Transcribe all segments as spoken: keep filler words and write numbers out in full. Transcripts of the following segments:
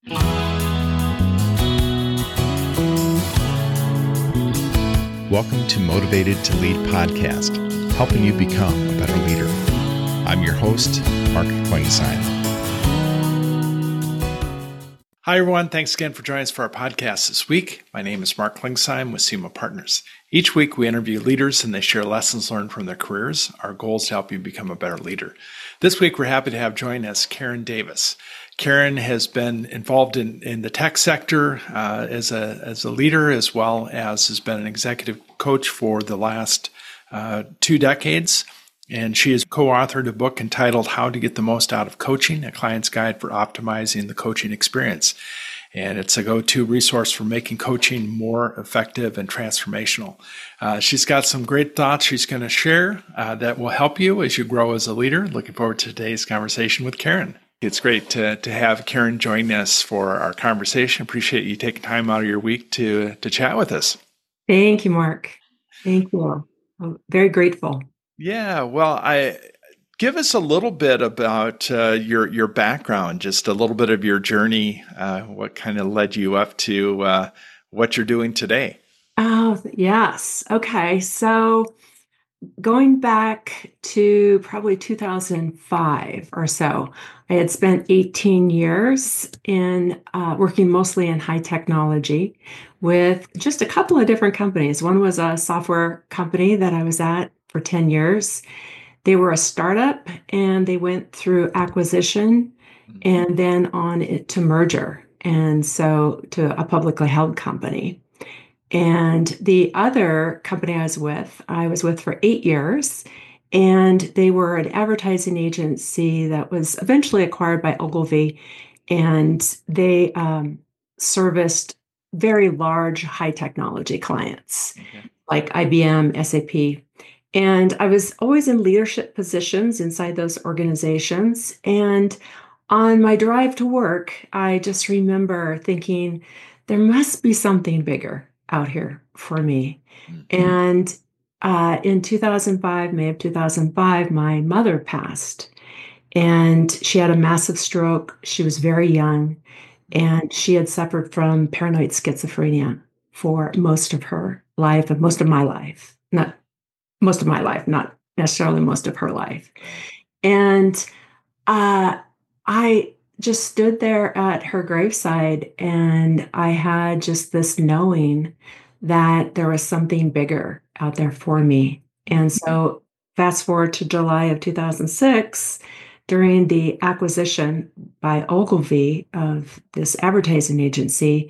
Welcome to Motivated to Lead podcast, helping you become a better leader. I'm your host, Mark Klingsheim. Hi, everyone. Thanks again for joining us for our podcast this week. My name is Mark Klingsheim with SEMA Partners. Each week, we interview leaders and they share lessons learned from their careers. Our goal is to help you become a better leader. This week, we're happy to have join us Karen Davis. Karen has been involved in, in the tech sector uh, as a as a leader, as well as has been an executive coach for the last uh, two decades. And she has co-authored a book entitled How to Get the Most Out of Coaching, a client's guide for optimizing the coaching experience. And it's a go-to resource for making coaching more effective and transformational. Uh, she's got some great thoughts she's going to share uh, that will help you as you grow as a leader. Looking forward to today's conversation with Karen. It's great to to have Karen join us for our conversation. Appreciate you taking time out of your week to to chat with us. Thank you, Mark. Thank you. I'm very grateful. Yeah, well, I give us a little bit about uh, your your background, just a little bit of your journey. Uh, what kind of led you up to uh, what you're doing today? Oh, yes. Okay. So going back to probably two thousand five or so, I had spent eighteen years in uh, working mostly in high technology with just a couple of different companies. One was a software company that I was at for ten years. They were a startup and they went through acquisition and then on it to merger. And so to a publicly held company. And the other company I was with, I was with for eight years, and they were an advertising agency that was eventually acquired by Ogilvy, and they um, serviced very large high technology clients okay. like I B M, S A P. And I was always in leadership positions inside those organizations. And on my drive to work, I just remember thinking, there must be something bigger out here for me. Mm-hmm. And uh, in two thousand five, May of two thousand five, my mother passed and she had a massive stroke. She was very young and she had suffered from paranoid schizophrenia for most of her life and most of my life, not most of my life, not necessarily most of her life. And uh, I just stood there at her graveside and I had just this knowing that there was something bigger out there for me. And so fast forward to July of two thousand six, during the acquisition by Ogilvy of this advertising agency,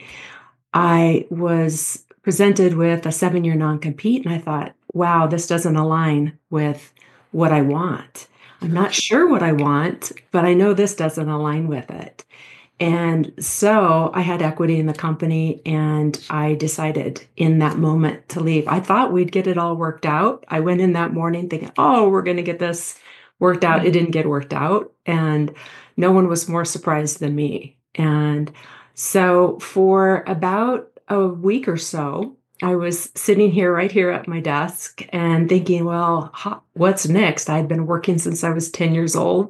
I was presented with a seven-year non-compete and I thought, wow, this doesn't align with what I want. I'm not sure what I want, but I know this doesn't align with it. And so I had equity in the company and I decided in that moment to leave. I thought we'd get it all worked out. I went in that morning thinking, oh, we're going to get this worked out. It didn't get worked out. And no one was more surprised than me. And so for about a week or so, I was sitting here, right here at my desk and thinking, well, how, what's next? I'd been working since I was ten years old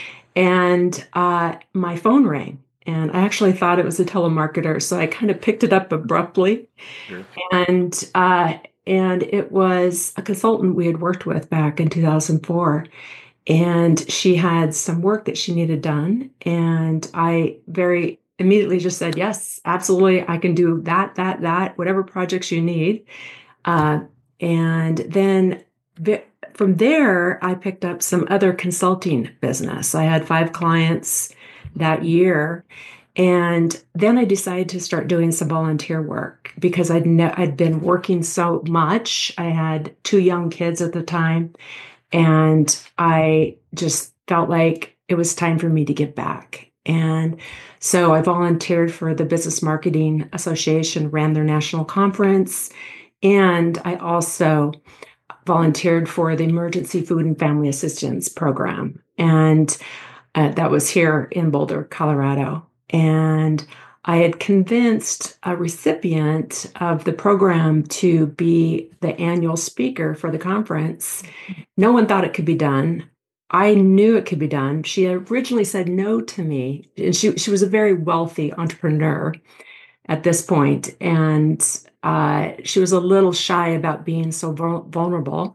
and uh, my phone rang and I actually thought it was a telemarketer. So I kind of picked it up abruptly sure. and uh, and it was a consultant we had worked with back in two thousand four. And she had some work that she needed done. And I very immediately just said, yes, absolutely. I can do that, that, that, whatever projects you need. Uh, and then vi- from there, I picked up some other consulting business. I had five clients that year. And then I decided to start doing some volunteer work because I'd, ne- I'd been working so much. I had two young kids at the time. And I just felt like it was time for me to give back. And so I volunteered for the Business Marketing Association, ran their national conference, and I also volunteered for the Emergency Food and Family Assistance Program. And uh, that was here in Boulder, Colorado. And I had convinced a recipient of the program to be the annual speaker for the conference. No one thought it could be done. I knew it could be done. She originally said no to me, and she she was a very wealthy entrepreneur at this point, and uh, she was a little shy about being so vul- vulnerable.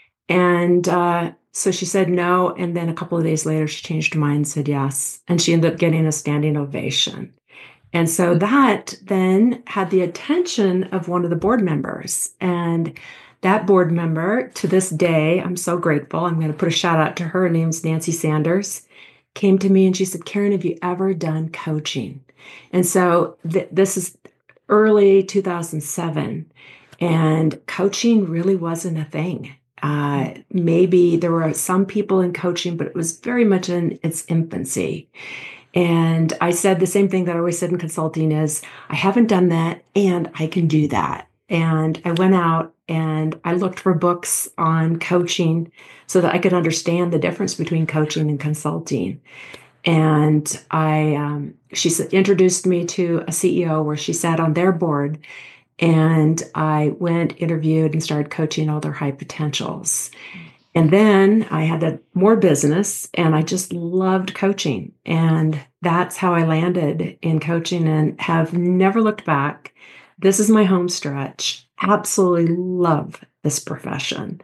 And uh, so she said no, and then a couple of days later, she changed her mind and said yes, and she ended up getting a standing ovation. And so that then had the attention of one of the board members. And that board member, to this day, I'm so grateful. I'm going to put a shout out to her. Her name's Nancy Sanders. Came to me and she said, Karen, have you ever done coaching? And so th- this is early two thousand seven, and coaching really wasn't a thing. Uh, maybe there were some people in coaching, but it was very much in its infancy. And I said the same thing that I always said in consulting is, I haven't done that and I can do that. And I went out and I looked for books on coaching so that I could understand the difference between coaching and consulting. And I, um, she s- introduced me to a C E O where she sat on their board, and I went, interviewed, and started coaching all their high potentials. And then I had a, more business, and I just loved coaching. And that's how I landed in coaching and have never looked back. This is my home stretch. Absolutely love this profession.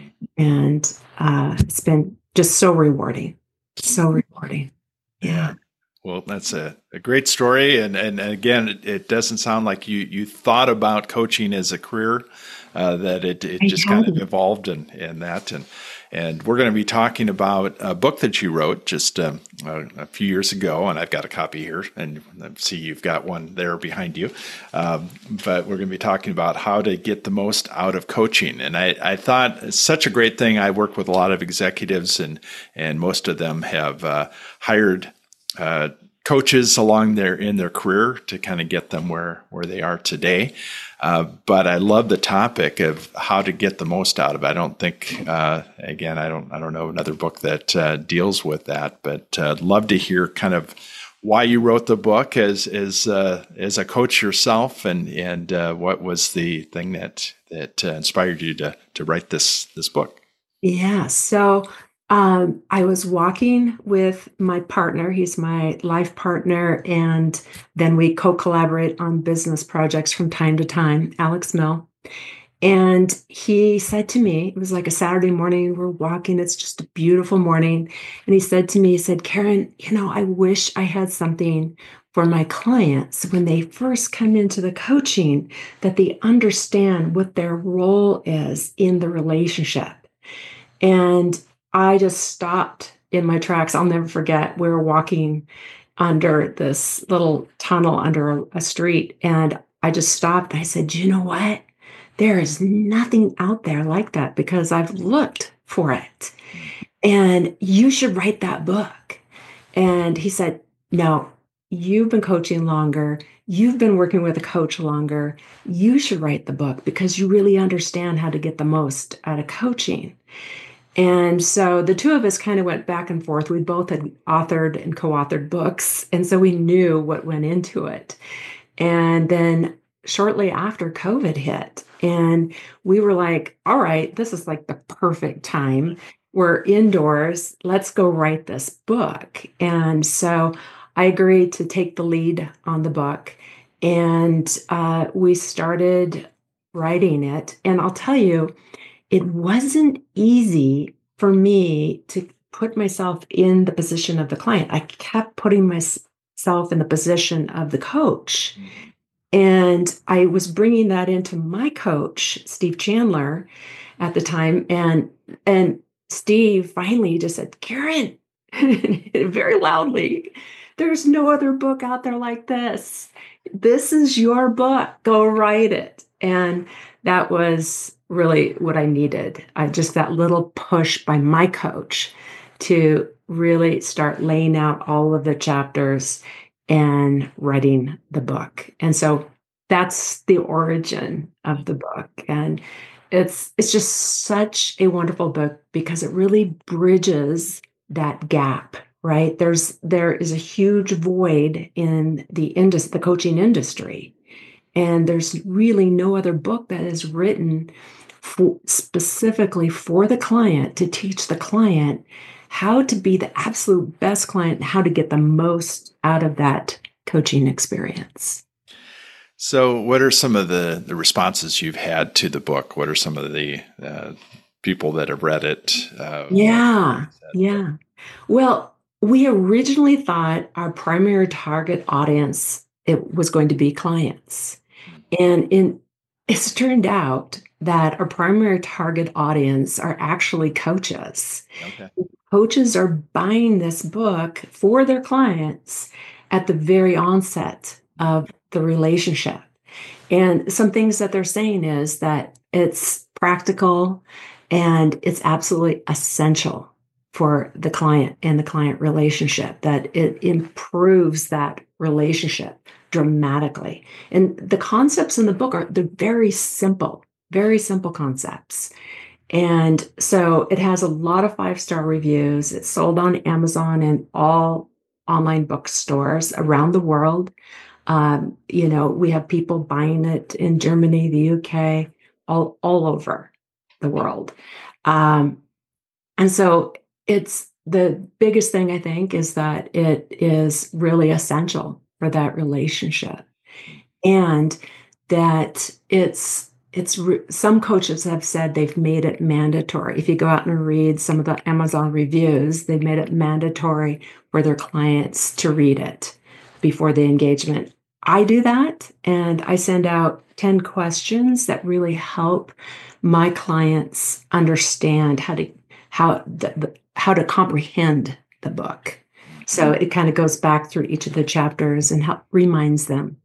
And uh, it's been just so rewarding. So rewarding. Yeah. Well, that's a, a great story. And, and again, it, it doesn't sound like you, you thought about coaching as a career, uh, that it, it just kind of evolved in, in that. And, and we're going to be talking about a book that you wrote just um, a, a few years ago. And I've got a copy here, and I see you've got one there behind you. Um, but we're going to be talking about how to get the most out of coaching. And I, I thought it's such a great thing. I work with a lot of executives, and, and most of them have uh, hired Uh, coaches along their in their career to kind of get them where where they are today. Uh, but I love the topic of how to get the most out of it. I don't think, uh, again, I don't I don't know another book that uh, deals with that. But uh, love to hear kind of why you wrote the book as as uh, as a coach yourself, and and uh, what was the thing that that uh, inspired you to to write this this book. Yeah. So um, I was walking with my partner. He's my life partner. And then we co collaborate on business projects from time to time, Alex Mill. And he said to me, it was like a Saturday morning, we're walking, it's just a beautiful morning. And he said to me, he said, Karen, you know, I wish I had something for my clients when they first come into the coaching, that they understand what their role is in the relationship. And I just stopped in my tracks. I'll never forget. We were walking under this little tunnel under a, a street, and I just stopped. And I said, you know what? There is nothing out there like that, because I've looked for it. And you should write that book. And he said, no, you've been coaching longer. You've been working with a coach longer. You should write the book because you really understand how to get the most out of coaching. And so the two of us kind of went back and forth. We both had authored and co-authored books, and so we knew what went into it. And then shortly after, COVID hit, and we were like, all right, this is like the perfect time. We're indoors. Let's go write this book. And so I agreed to take the lead on the book, and uh, we started writing it. And I'll tell you, it wasn't easy for me to put myself in the position of the client. I kept putting myself in the position of the coach. And I was bringing that into my coach, Steve Chandler, at the time. And, and Steve finally just said, Karen, very loudly, there's no other book out there like this. This is your book. Go write it. And that was really what I needed. I just that little push by my coach to really start laying out all of the chapters and writing the book. And so that's the origin of the book. And it's it's just such a wonderful book because it really bridges that gap, right? There's there is a huge void in the indus- the coaching industry. And there's really no other book that is written for, specifically for the client to teach the client how to be the absolute best client, and how to get the most out of that coaching experience. So, what are some of the, the responses you've had to the book? What are some of the uh, people that have read it? Uh, Yeah, yeah. Well, we originally thought our primary target audience it was going to be clients. And in it's turned out that our primary target audience are actually coaches. Okay. Coaches are buying this book for their clients at the very onset of the relationship. And some things that they're saying is that it's practical and it's absolutely essential for the client and the client relationship, that it improves that relationship dramatically. And the concepts in the book are they're very simple, very simple concepts. And so it has a lot of five-star reviews. It's sold on Amazon and all online bookstores around the world. Um, you know, we have people buying it in Germany, the U K, all, all over the world. Um, and so it's the biggest thing I think is that it is really essential for that relationship. And that it's it's re- some coaches have said they've made it mandatory. If you go out and read some of the Amazon reviews, they've made it mandatory for their clients to read it before the engagement. I do that, and I send out ten questions that really help my clients understand how to how the, the how to comprehend the book. So it kind of goes back through each of the chapters and help reminds them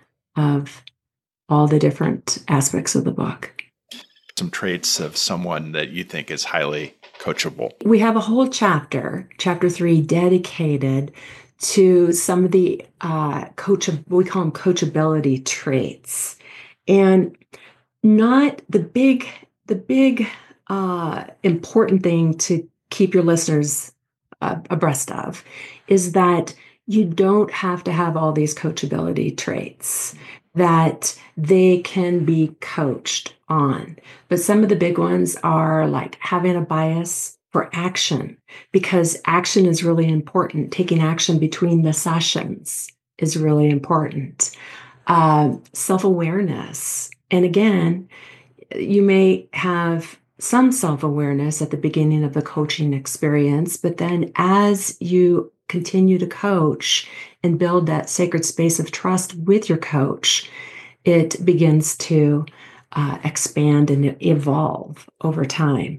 of all the different aspects of the book. Some traits of someone that you think is highly coachable. We have a whole chapter, chapter three, dedicated to some of the uh, coach, we call them coachability traits, and not the big, the big uh, important thing to keep your listeners uh, abreast of is that you don't have to have all these coachability traits, that they can be coached on. But some of the big ones are like having a bias for action, because action is really important. Taking action between the sessions is really important. Uh, self-awareness. And again, you may have some self-awareness at the beginning of the coaching experience, but then as you continue to coach and build that sacred space of trust with your coach, it begins to uh, expand and evolve over time.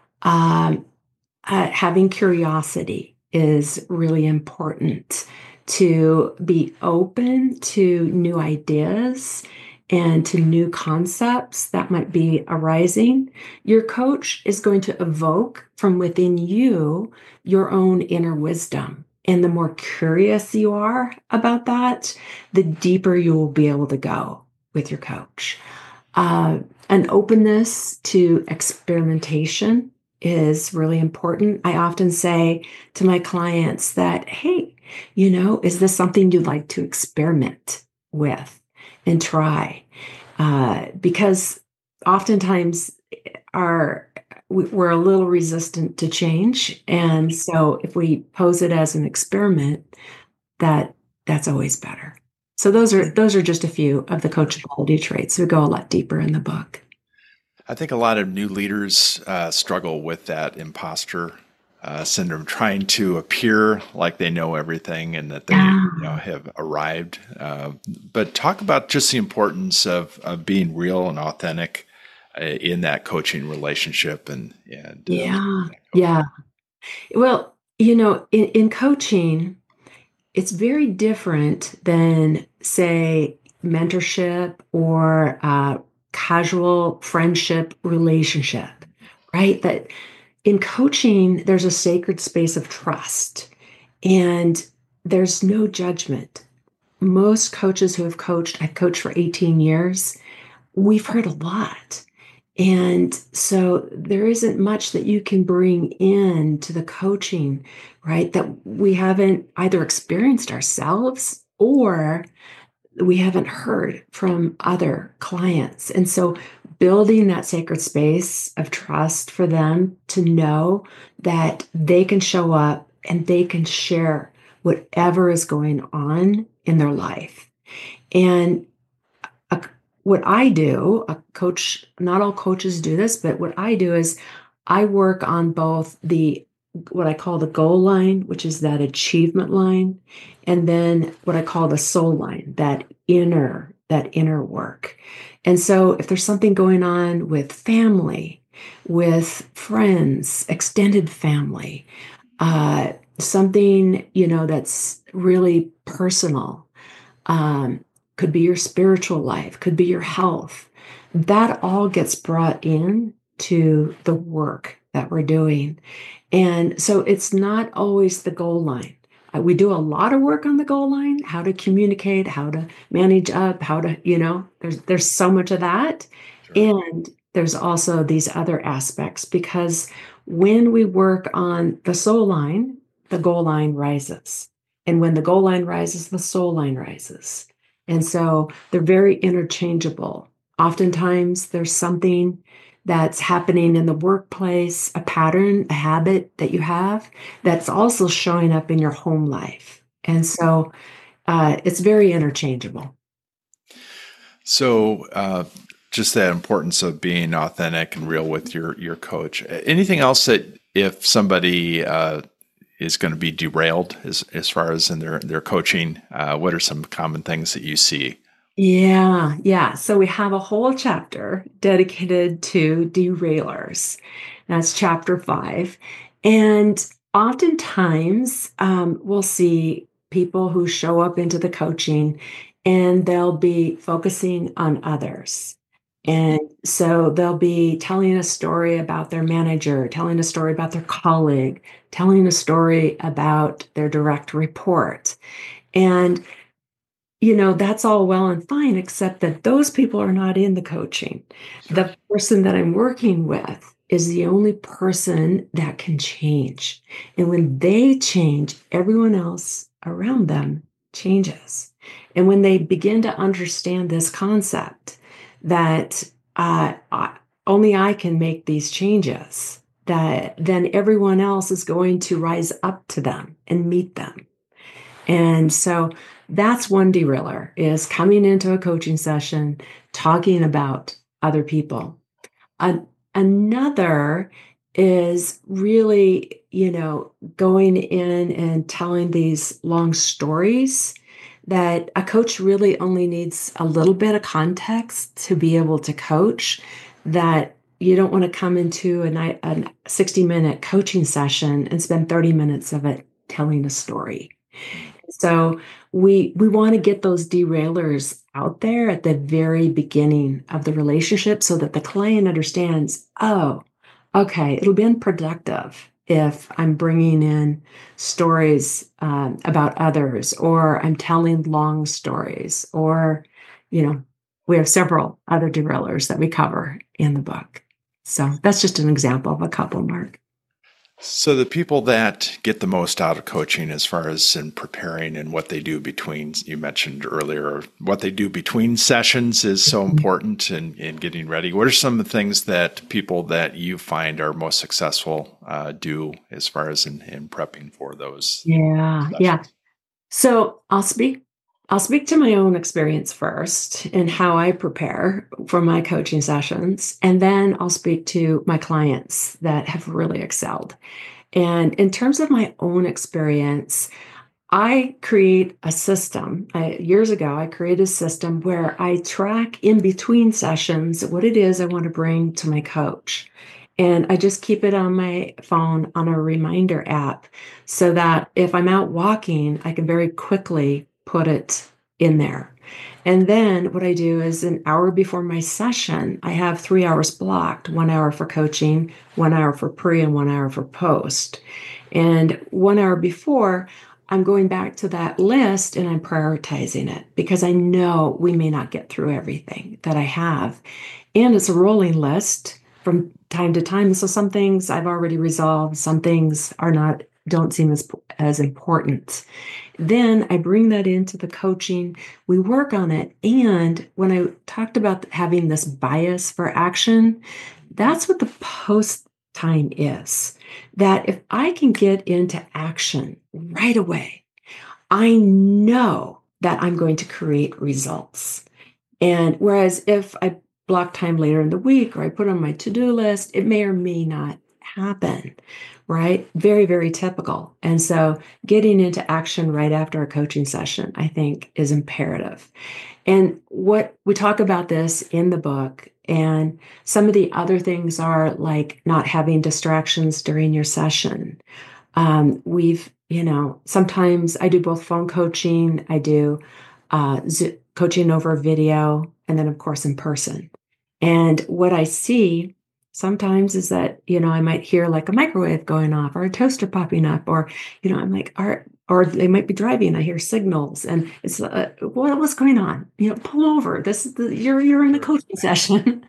Um, uh, having curiosity is really important, to be open to new ideas and to new concepts that might be arising. Your coach is going to evoke from within you your own inner wisdom. And the more curious you are about that, the deeper you will be able to go with your coach. Uh, an openness to experimentation is really important. I often say to my clients that, hey, you know, is this something you'd like to experiment with and try? Uh, because oftentimes our we're a little resistant to change. And so if we pose it as an experiment, that that's always better. So those are those are just a few of the coachability traits. We go a lot deeper in the book. I think a lot of new leaders uh, struggle with that imposter uh, syndrome, trying to appear like they know everything and that they Yeah. you know, have arrived. Uh, but talk about just the importance of, of being real and authentic uh, in that coaching relationship and and uh, Yeah. Yeah. Well, you know, in, in coaching, it's very different than, say, mentorship or uh, casual friendship relationship, right? That in coaching, there's a sacred space of trust and there's no judgment. Most coaches who have coached, I've coached for eighteen years, we've heard a lot. And so there isn't much that you can bring in to the coaching, right? That we haven't either experienced ourselves or we haven't heard from other clients. And so building that sacred space of trust for them to know that they can show up and they can share whatever is going on in their life. And a, what I do, a coach, not all coaches do this, but what I do is I work on both the what I call the goal line, which is that achievement line, and then what I call the soul line, that inner, that inner work. And so if there's something going on with family, with friends, extended family, uh, something, you know, that's really personal, um, could be your spiritual life, could be your health, that all gets brought in to the work that we're doing. And so it's not always the goal line. Uh, we do a lot of work on the goal line, how to communicate, how to manage up, how to, you know, there's there's so much of that. Sure. And there's also these other aspects, because when we work on the soul line, the goal line rises. And when the goal line rises, the soul line rises. And so they're very interchangeable. Oftentimes there's something that's happening in the workplace, a pattern, a habit that you have that's also showing up in your home life. And so uh, it's very interchangeable. So uh, just that importance of being authentic and real with your, your coach. Anything else that if somebody uh, is going to be derailed as, as far as in their, their coaching, uh, what are some common things that you see? Yeah, yeah. So we have a whole chapter dedicated to derailers. That's chapter five. And oftentimes um, we'll see people who show up into the coaching and they'll be focusing on others. And so they'll be telling a story about their manager, telling a story about their colleague, telling a story about their direct report. And you know, that's all well and fine, except that those people are not in the coaching. Sure. The person that I'm working with is the only person that can change. And when they change, everyone else around them changes. And when they begin to understand this concept that uh, I, only I can make these changes, that then everyone else is going to rise up to them and meet them. And so that's one derailer, is coming into a coaching session, talking about other people. Uh, another is really, you know, going in and telling these long stories that a coach really only needs a little bit of context to be able to coach, that you don't want to come into a, a sixty minute coaching session and spend thirty minutes of it telling a story. So we we want to get those derailers out there at the very beginning of the relationship so that the client understands, oh, okay, it'll be unproductive if I'm bringing in stories um, about others, or I'm telling long stories, or, you know, we have several other derailers that we cover in the book. So that's just an example of a couple, Mark. So the people that get the most out of coaching as far as in preparing and what they do between, you mentioned earlier, what they do between sessions is so important in, in getting ready. What are some of the things that people that you find are most successful uh, do as far as in, in prepping for those Yeah, sessions? yeah. So I'll speak I'll speak to my own experience first and how I prepare for my coaching sessions, and then I'll speak to my clients that have really excelled. And in terms of my own experience, I create a system. I, years ago, I created a system where I track in between sessions what it is I want to bring to my coach. And I just keep it on my phone on a reminder app so that if I'm out walking, I can very quickly put it in there. And then what I do is an hour before my session, I have three hours blocked, one hour for coaching, one hour for pre, and one hour for post. And one hour before, I'm going back to that list and I'm prioritizing it, because I know we may not get through everything that I have. And it's a rolling list from time to time. So some things I've already resolved, some things are not don't seem as as important. Then I bring that into the coaching. We work on it. And when I talked about having this bias for action, that's what the post time is. That if I can get into action right away, I know that I'm going to create results. And whereas if I block time later in the week or I put on my to-do list, it may or may not happen, right? Very, very typical. And so getting into action right after a coaching session, I think, is imperative. And what we talk about this in the book, and some of the other things are like not having distractions during your session. Um, we've, you know, sometimes I do both phone coaching, I do uh, Zo- coaching over video, and then, of course, in person. And what I see sometimes is that, you know, I might hear like a microwave going off or a toaster popping up, or, you know, I'm like, or, or they might be driving. I hear signals, and it's uh, what what's going on? You know, pull over. This is the you're you're in a coaching session.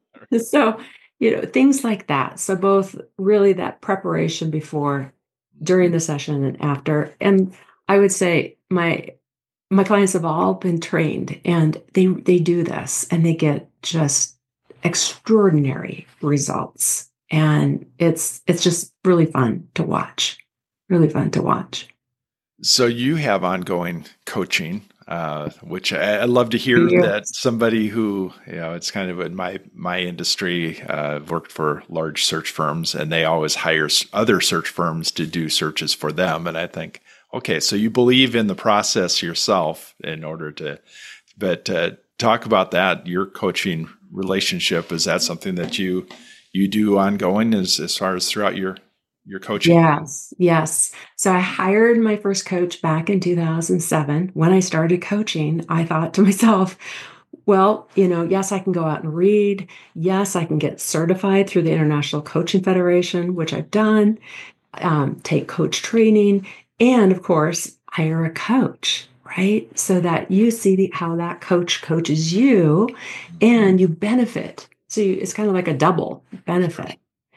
So, you know, things like that. So both really that preparation before, during the session, and after. And I would say my my clients have all been trained, and they they do this and they get just extraordinary results. And it's it's just really fun to watch. Really fun to watch. So you have ongoing coaching, uh, which I, I love to hear that Yes. somebody who, you know, it's kind of in my my industry, uh, I've worked for large search firms, and they always hire s- other search firms to do searches for them. And I think, okay, so you believe in the process yourself in order to, but uh, talk about that, your coaching relationship. Is that something that you you do ongoing as as far as throughout your your coaching? Yes, yes. So I hired my first coach back in two thousand seven. When I started coaching, I thought to myself, well, you know, yes, I can go out and read. Yes, I can get certified through the International Coaching Federation, which I've done, um, take coach training, and of course, hire a coach, right? So that you see the, how that coach coaches you and you benefit. So you, it's kind of like a double benefit.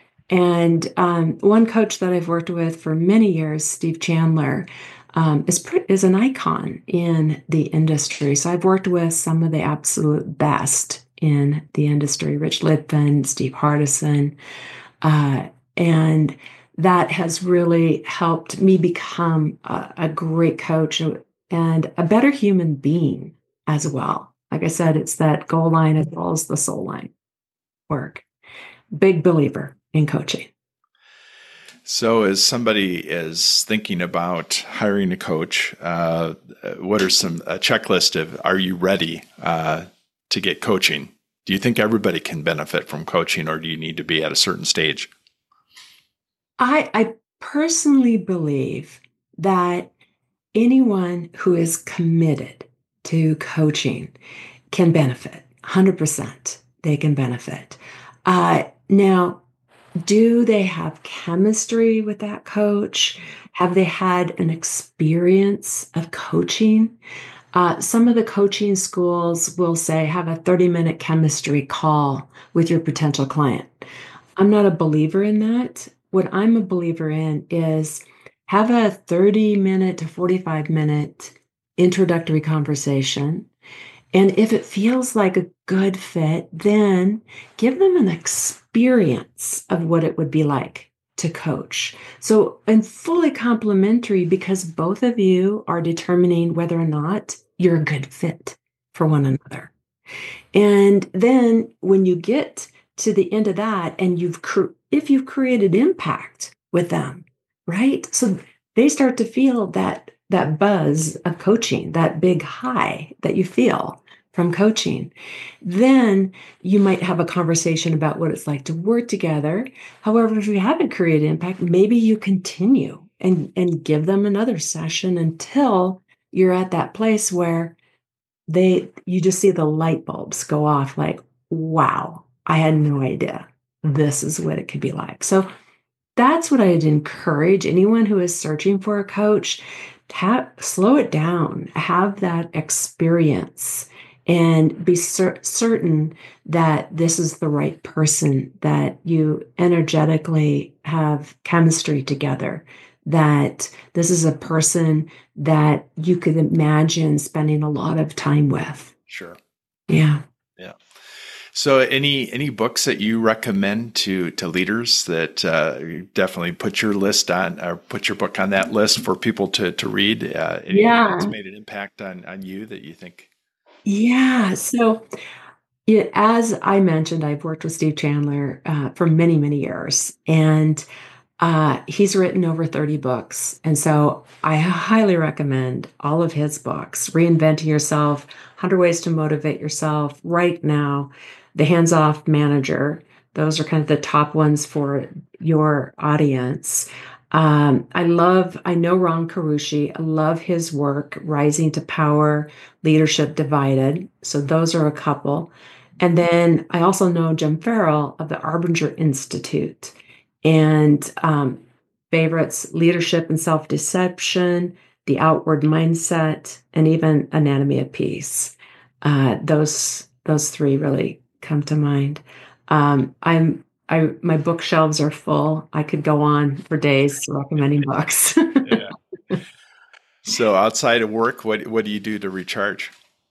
And um, one coach that I've worked with for many years, Steve Chandler, um, is pre- is an icon in the industry. So I've worked with some of the absolute best in the industry: Rich Litvin, Steve Hardison, uh, and that has really helped me become a, a great coach and a better human being as well. Like I said, it's that goal line as well as the soul line work. Big believer in coaching. So, as somebody is thinking about hiring a coach, uh, what are some a checklist of are you ready uh, to get coaching? Do you think everybody can benefit from coaching, or do you need to be at a certain stage? I, I personally believe that anyone who is committed to coaching can benefit. one hundred percent they can benefit. Uh, now, do they have chemistry with that coach? Have they had an experience of coaching? Uh, some of the coaching schools will say have a thirty minute chemistry call with your potential client. I'm not a believer in that. What I'm a believer in is have a thirty minute to forty-five minute introductory conversation. And if it feels like a good fit, then give them an experience of what it would be like to coach. So, and fully complementary, because both of you are determining whether or not you're a good fit for one another. And then when you get to the end of that, and you've, cr- if you've created impact with them, right? So they start to feel that that buzz of coaching, that big high that you feel from coaching. Then you might have a conversation about what it's like to work together. However, if you haven't created impact, maybe you continue and, and give them another session until you're at that place where they you just see the light bulbs go off like, wow, I had no idea this is what it could be like. So that's what I'd encourage anyone who is searching for a coach. Have, slow it down, have that experience, and be cer- certain that this is the right person, that you energetically have chemistry together, that this is a person that you could imagine spending a lot of time with. Sure. Yeah. Yeah. So any any books that you recommend to to leaders that uh, you definitely put your list on, or put your book on that list for people to to read? Uh, anything Yeah. that's made an impact on on you that you think? Yeah. So, yeah, as I mentioned, I've worked with Steve Chandler uh, for many, many years, and uh, he's written over thirty books. And so I highly recommend all of his books: Reinventing Yourself, one hundred Ways to Motivate Yourself, Right Now, The Hands Off Manager. Those are kind of the top ones for your audience. Um, I love, I know Ron Carucci. I love his work, Rising to Power, Leadership Divided. So those are a couple. And then I also know Jim Farrell of the Arbinger Institute. And um, favorites, Leadership and Self-Deception, The Outward Mindset, and even Anatomy of Peace. Uh, those those three really come to mind. Um, I'm I my bookshelves are full. I could go on for days recommending books. Yeah. So outside of work, what what do you do to recharge?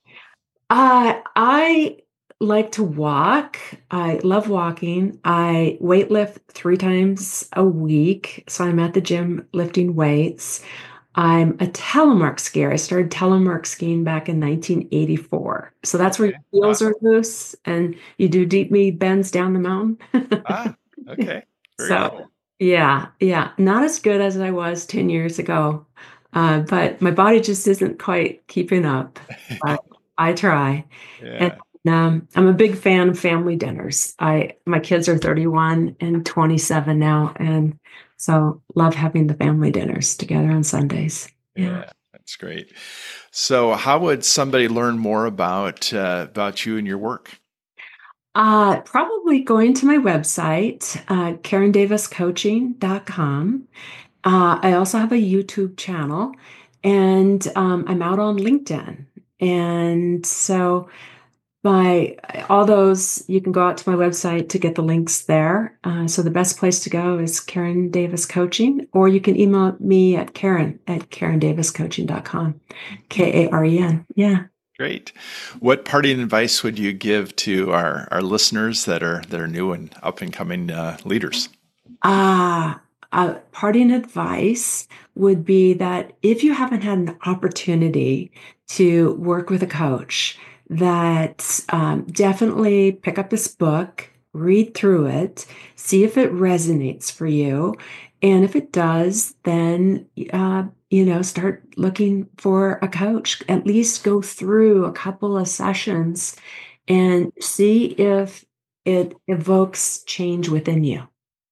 Uh, I like to walk. I love walking. I weightlift three times a week. So I'm at the gym lifting weights. I'm a telemark skier. I started telemark skiing back in nineteen eighty-four. So that's where Okay. your Wow. heels are loose and you do deep knee bends down the mountain. Ah, okay. Very So cool. yeah, yeah, not as good as I was ten years ago. Uh, but my body just isn't quite keeping up. But I try. And Yeah. um, I'm a big fan of family dinners. I my kids are thirty-one and twenty-seven now, and so love having the family dinners together on Sundays. Yeah. Yeah. That's great. So how would somebody learn more about uh, about you and your work? Uh, probably going to my website, uh, karen davis coaching dot com. Uh, I also have a YouTube channel, and um, I'm out on LinkedIn. And so my all those, you can go out to my website to get the links there. Uh, so the best place to go is Karen Davis Coaching, or you can email me at Karen at karen davis coaching dot com. K A R E N. Yeah. Great. What parting advice would you give to our, our listeners that are that are new and up and coming uh, leaders? Ah, uh, parting advice would be that if you haven't had an opportunity to work with a coach, that um, definitely pick up this book, read through it, see if it resonates for you. And if it does, then, uh, you know, start looking for a coach. At least go through a couple of sessions and see if it evokes change within you.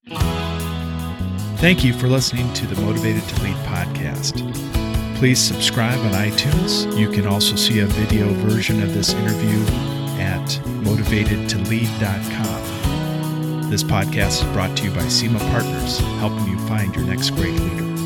Thank you for listening to the Motivated to Lead podcast. Please subscribe on iTunes. You can also see a video version of this interview at motivated to lead dot com. This podcast is brought to you by SEMA Partners, helping you find your next great leader.